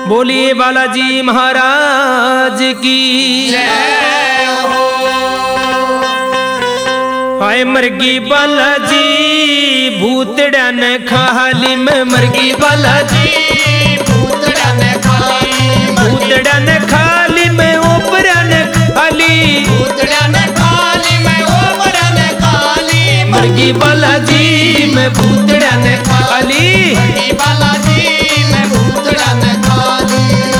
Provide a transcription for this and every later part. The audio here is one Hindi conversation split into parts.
बोलिए बालाजी महाराज की जय हो। हाय मरगी बालाजी भूतड़ा ने खाली में मरगी बालाजी भूतड़ा ने खाली भूतड़ा ने खाली में ओपरा ने खाली भूतड़ा ने खाली में ओपरा ने खाली मरगी बालाजी में भूतड़ा ने खाली मरगी बालाजी में भूतड़ा ने खाली।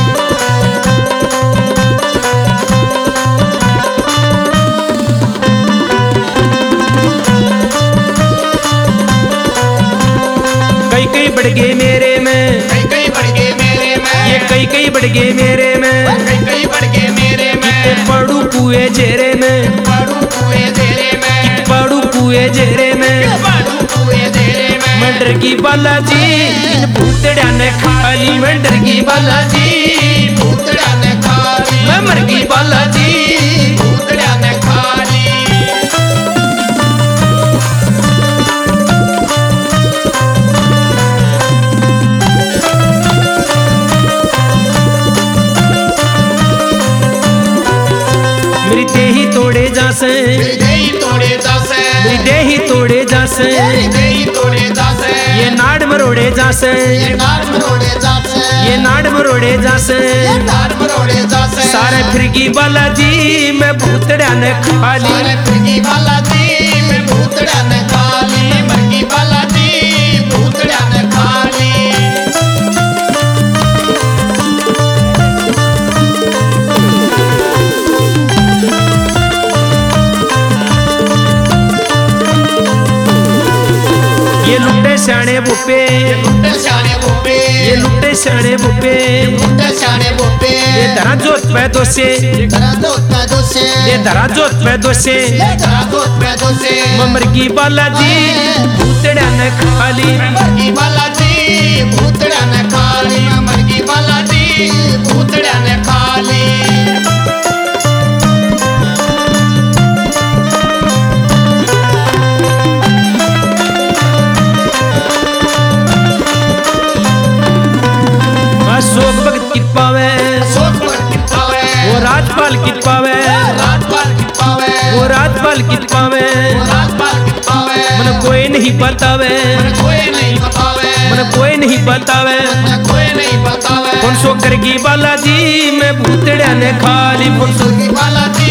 कई कई बढ़ गए मेरे में कई कई बढ़ गए मेरे में ये कई कई बढ़ गए मेरे में कई कई बढ़ गए मेरे में पड़ू पुए जेरे में पड़ू कुए तेरे में पड़ू पुए जेरे में पड़ू कुए तेरे में मंडर की बालाजी इन भूतड़ा ने खाली मंडर की बालाजी भूतड़ा ने खाली मैं मर गई बालाजी भूतड़ा ने खाली। मेरी देही तोड़े जासे देही तोड़े जासे मेरी देही तोड़े जासे देही तोड़े जासे ये नाड़ मरोड़े जासे ये नाड़ मरोड़े जासे ये नाड़ मरोड़े जासे ये नाड़ मरोड़े जासे सारे फिरगी बालाजी में भूतड़ा ने खाली सारे फिरगी बालाजी में भूतड़ा ने खाली मरगी बालाजी भूतड़ा ने खाली। ये लुट्टे सियाने बुप्पे लुट्टे शाने बोपे ये लुट्टे सियाने बुप्पे लुट्टे शाने बोपे ये धरा जोत पे दोसे धरा दोत पे दोसे ये धरा जोत पे दोसे धरा दोत पे दोसे ममर की बालाजी भूतड़ा ने खाली मरगी बालाजी भूतड़ा ने खाली मरगी बालाजी भूतड़ा ने खाली। अशोक भगत की पावे सोच पर कितावे वो राजपाल की पावे राजपाल कितावे वो राजपाल की पावे राजपाल कितावे मन कोई नहीं बतावे मन कोई नहीं बतावे मन कोई नहीं बतावे मन कोई नहीं बतावे कौन सो करगी बालाजी में भूतड़ा ने खाली मरगी बालाजी